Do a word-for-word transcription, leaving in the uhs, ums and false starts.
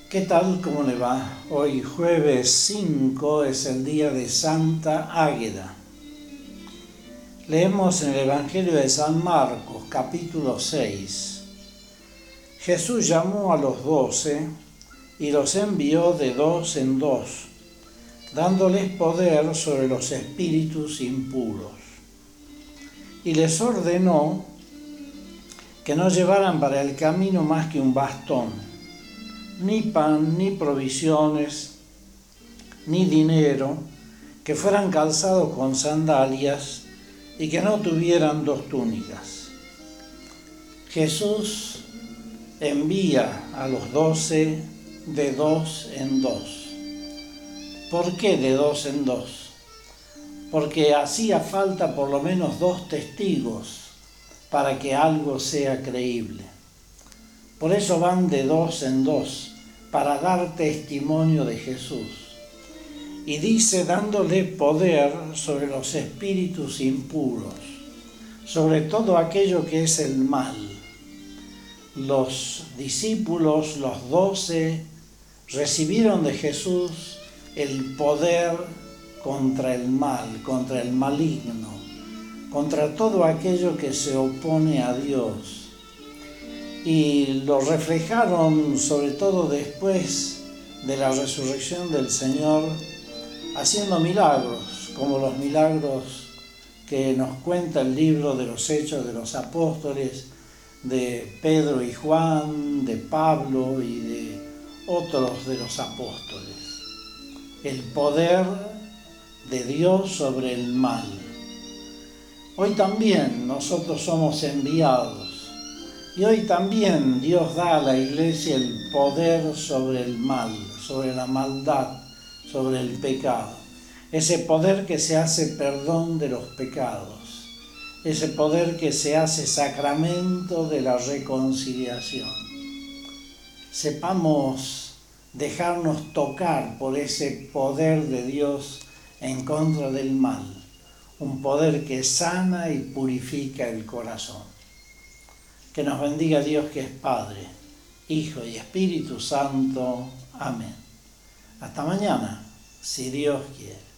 ¿Qué tal? ¿Cómo le va? Hoy jueves cinco es el día de Santa Águeda. Leemos en el Evangelio de San Marcos, capítulo seis. Jesús llamó a los doce y los envió de dos en dos, dándoles poder sobre los espíritus impuros. Y les ordenó que no llevaran para el camino más que un bastón, ni pan, ni provisiones, ni dinero, que fueran calzados con sandalias y que no tuvieran dos túnicas. Jesús envía a los doce de dos en dos. ¿Por qué de dos en dos? Porque hacía falta por lo menos dos testigos para que algo sea creíble. Por eso van de dos en dos, para dar testimonio de Jesús. Y dice, dándole poder sobre los espíritus impuros, sobre todo aquello que es el mal. Los discípulos, los doce, recibieron de Jesús el poder contra el mal, contra el maligno, contra todo aquello que se opone a Dios. Y lo reflejaron sobre todo después de la resurrección del Señor, haciendo milagros, como los milagros que nos cuenta el libro de los Hechos de los Apóstoles, de Pedro y Juan, de Pablo y de otros de los apóstoles. El poder de Dios sobre el mal. Hoy también nosotros somos enviados. Y hoy también Dios da a la Iglesia el poder sobre el mal, sobre la maldad, sobre el pecado. Ese poder que se hace perdón de los pecados. Ese poder que se hace sacramento de la reconciliación. Sepamos dejarnos tocar por ese poder de Dios en contra del mal. Un poder que sana y purifica el corazón. Que nos bendiga Dios, que es Padre, Hijo y Espíritu Santo. Amén. Hasta mañana, si Dios quiere.